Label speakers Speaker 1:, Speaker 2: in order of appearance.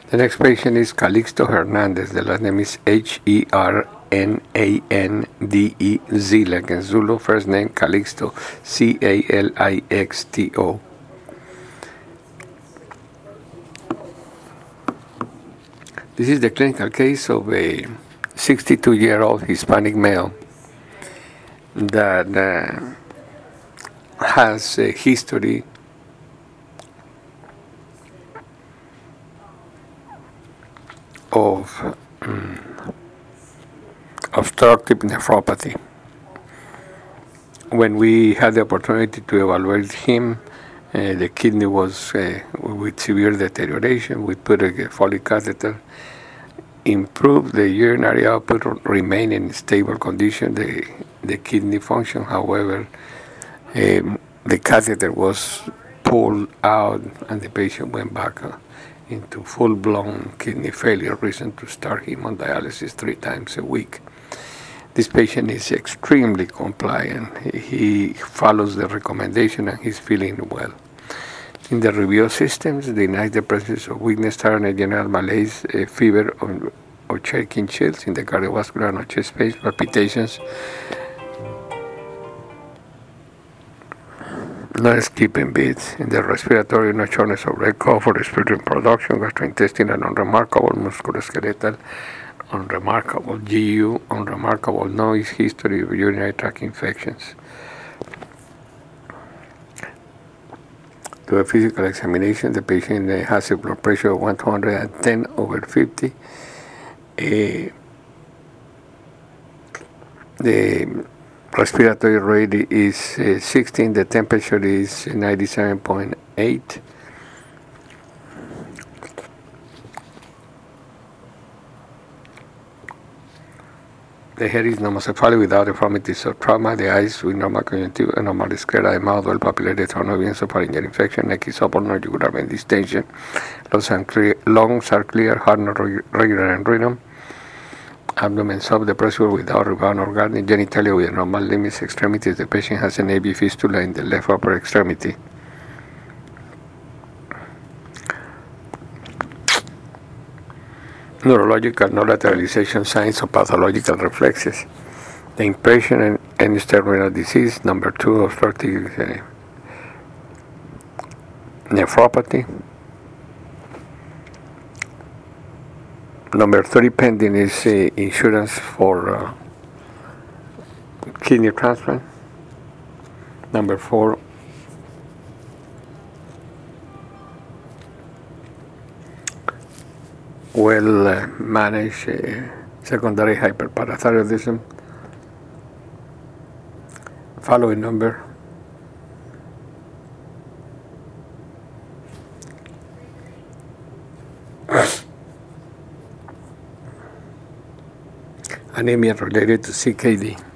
Speaker 1: The next patient is Calixto Hernandez. The last name is Hernandez, like in Zulu. First name Calixto, Calixto. This is the clinical case of a 62-year-old Hispanic male that has a history of obstructive nephropathy. When we had the opportunity to evaluate him, the kidney was with severe deterioration. We put a Foley catheter, improved the urinary output, remained in stable condition, the kidney function. However, the catheter was pulled out and the patient went back into full-blown kidney failure, reason to start him on dialysis 3 times a week. This patient is extremely compliant. He follows the recommendation and he's feeling well. In the review systems, denies the presence of weakness, tiredness, general malaise, fever, or shaking chills in the cardiovascular, no chest space, palpitations, no skipping beats. In the respiratory, no shortness of breath, cough or respiratory production, gastrointestinal, unremarkable, musculoskeletal, unremarkable, GU, unremarkable, noise, history of urinary tract infections. To a physical examination, the patient has a blood pressure of 110/50. The respiratory rate is 16. The temperature is 97.8. The head is normocephalous without deformities or trauma. The eyes with normal conjunctiva, normal sclera, the mouth well populated, no esophageal infection, neck is open, no jugular vein distension. Lungs are clear, heart not regular and rhythm. Abdomen soft, the pressure without rebound or guarding. Genitalia with normal limits, extremities. The patient has an AV fistula in the left upper extremity. Neurological no lateralization signs of pathological reflexes. The impression and end-stage renal disease. Number 2, obstructive nephropathy. Number 3, pending is insurance for kidney transplant. Number 4, well managed secondary hyperparathyroidism. Following number. Anemia related to CKD.